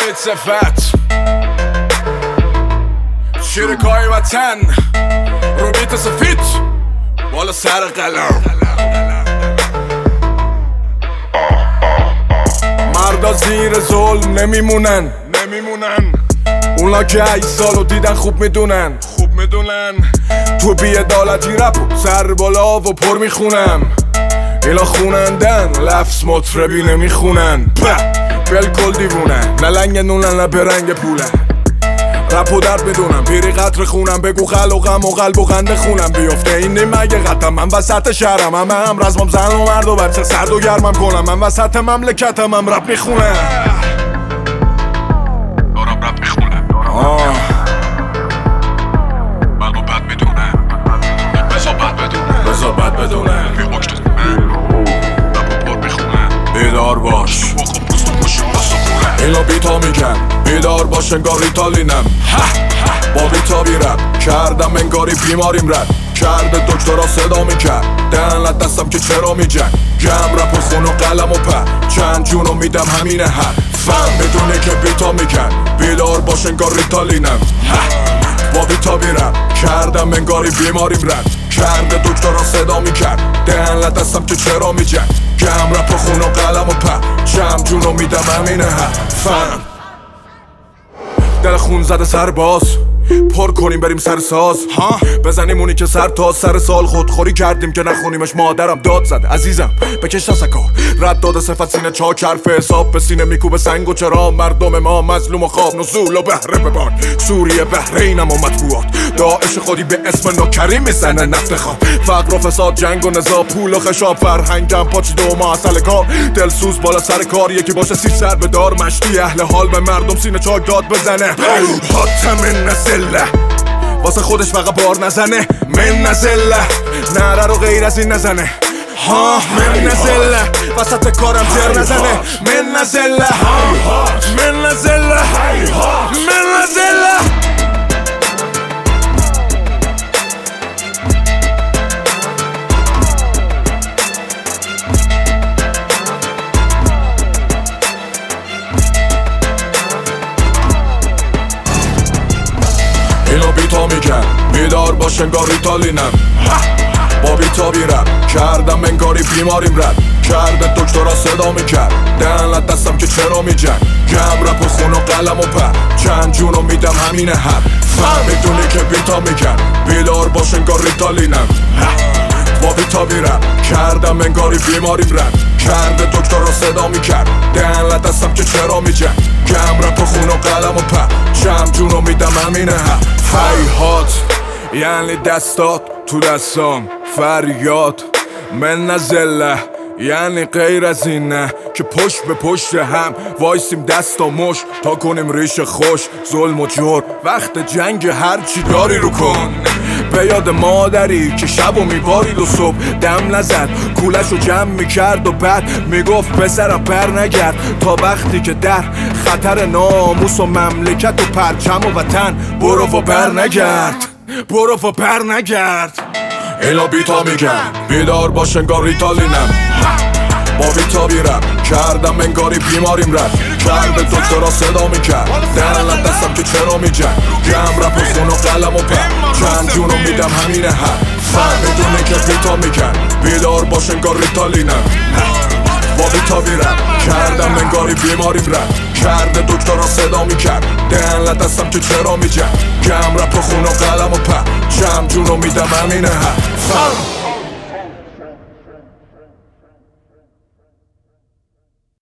جاوید صفت شیرکای وطن رو بیت سفید بالا سر قلم. مردا زیر ظلم نمیمونن اونا که 8 سالو دیدن خوب میدونن تو بی‌عدالتی رپ سر بالا و پر میخونم. اینا خونندن لفظ مطربی نمیخونن بالکل دیوونن، نه لنگ نونن نه برنگ پولن. رپ و درد میدونم پیری قطر خونم، بگو خل و غم و قلب و قنده خونم بیفته این نیم اگه قطعم. من وسط شهرم هم رزمم زن و مرد و بچه سرد و گرمم کنم. من وسط مملکتم هم رپ میخونم بلقو بد میدونم بزا بد بدونم بی حکش رپ و پر میخونم. بیدار باش اینا بیتا میگن بیدار باش انگار ریتالینم. با بیتا بیرم کردم انگاری بیماریم رد کرده دکترا صدا میکرد دهنت دستم که چرا میجن گم رپ و خون و قلم و پر چند جونو میدم همینه هر فهم میدونه که بیتا میگن بیدار باش انگار ریتالینم. با بیتا بیرم کردم انگاری بیماریم رد کرده دکترا صدا میکرد دهنت دستم که چرا میجن گم رپ و خون و قلم و پر چند جونو میدم همینه هر فهم. دل خون زده سرباز پر کنیم بریم سر ساز بزنیم اونی که سر تا سر سال خودخوری کردیم که نخونیمش. مادرم داد زده عزیزم بکش دستکا رد داده صفت سینه چاک حرف حساب به سینه میکوبه سنگ و چرا مردم ما مظلوم و خواب نزول و بهره ببان. سوریه بحرینم و مطبوعات داعش خودی به اسم نوکریم میزنه نفت خواب فقر و فساد جنگ و نزا پول و خشاب فرهنگم پاچیده و معسل کار دلسوز بالا سر کار یکی باشه سی سر به دار مشتی اهل حال به مردم سینه چاک داد بزنه. حاتم نزله واسه خودش فقط بار نزنه من نزله نره رو غیر از این نزنه من نزله وسط کارم تر نزنه من نزله من نزله من نزله. اینا بیتا میگن بیدار باش انگار ریتالینم. با بیتا بیرم کردم انگاری بیماریم رد کرده دکترا صدا میکرد دهنت دستم که چرا میجن گم رپ و خون و قلم و پر چند جونو میدم همینه هر فهم میدونی که بیتا میگن بیدار باش انگار ریتالینم. با بیتا بیرم کردم انگاری بیماریم رد کرده دکترا صدا میکرد دهنت دستم که چرا میجن گم رپ و خون و قلم و پر چند جونو میدم همینه هیهات یعنی دستات تو دستام فریاد. من نزله یعنی غیر از این نه که پشت به پشت هم وایسیم دست و مش تا کنیم ریش خوش ظلم و جور وقت جنگ هرچی داری رو کن. به یاد مادری که شب و میبارید و صبح دم نزد کولش رو جمع میکرد و بعد میگفت پسرم پر نگرد تا وقتی که در خطر ناموس و مملکت و پرچم و وطن برو و بر نگرد برو و بر نگرد. اینا بیتا میگن بیدار باش انگار ریتالینم. با بیتا بیرم کردم انگاری بیماریم رد کرده دکترا صدا میکرد دهنت دستم که چرا میجن گم رپ و خون و قلم و پر چند جونو میدم همینه هر فهم میدونه که بیتا میگن بیدار باش انگار ریتالینم. با بیتا بیرم کردم انگاری بیماریم رد کرده دکترا صدا میکرد دهنت دستم که چرا میجن گم رپ و خون و قلم و پر چند جونو میدم همینه هر